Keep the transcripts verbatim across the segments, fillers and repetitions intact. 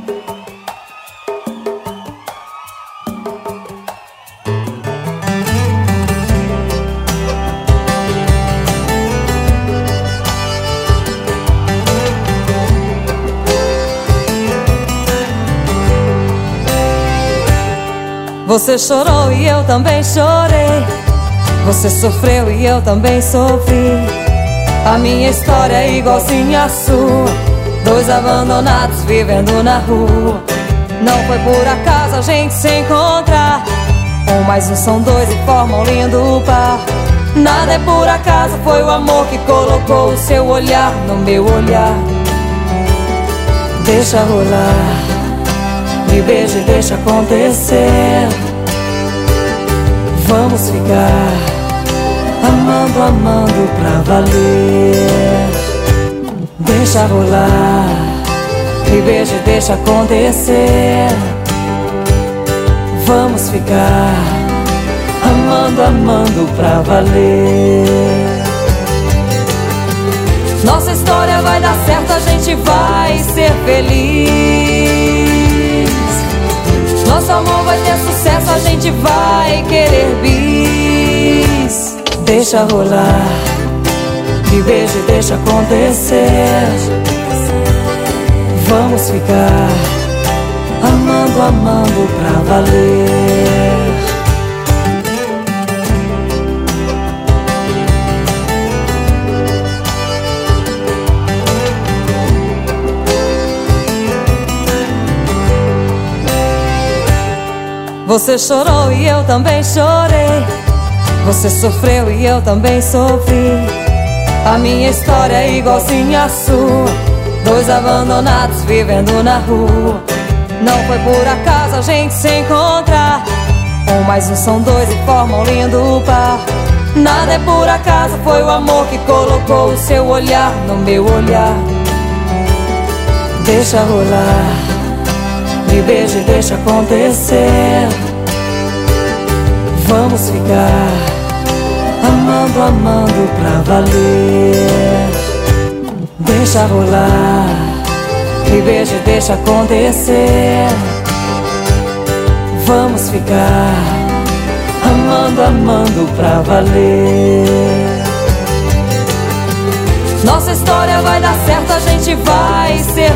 Você chorou e eu também chorei. Você sofreu e eu também sofri. A minha história é igualzinha à sua. Dois abandonados vivendo na rua. Não foi por acaso a gente se encontrar. Um mais um são dois e formam um lindo par. Nada é por acaso, foi o amor que colocou o seu olhar no meu olhar. Deixa rolar, me beija e deixa acontecer. Vamos ficar amando, amando pra valer. Deixa rolar, me beija e deixa acontecer. Vamos ficar amando, amando pra valer. Nossa história vai dar certo, a gente vai ser feliz. Nosso amor vai ter sucesso, a gente vai querer bis. Deixa rolar, me beija e deixa acontecer. Vamos ficar amando, amando pra valer. Você chorou e eu também chorei. Você sofreu e eu também sofri. A minha história é igualzinha à sua. Dois abandonados vivendo na rua. Não foi por acaso a gente se encontrar. Um mais um são dois e formam um lindo par. Nada é por acaso, foi o amor que colocou o seu olhar no meu olhar. Deixa rolar, me beija e deixa acontecer. Vamos ficar amando, amando pra valer. Deixa rolar, me beija e deixa acontecer. Vamos ficar amando, amando pra valer. Nossa história vai dar certo, a gente vai ser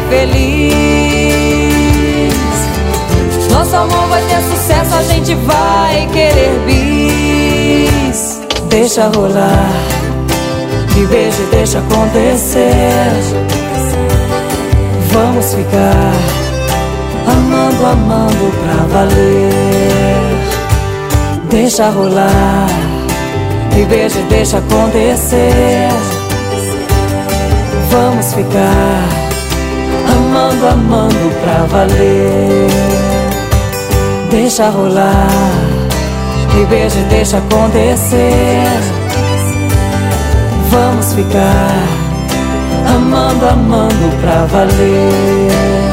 feliz. Nosso amor vai ter sucesso, a gente vai querer bis. Deixa rolar, me beija e deixa acontecer. Vamos ficar amando, amando pra valer. Deixa rolar, me beija e deixa acontecer. Vamos ficar amando, amando pra valer. Deixa rolar, me beija e deixa acontecer. Vamos ficar amando, amando pra valer.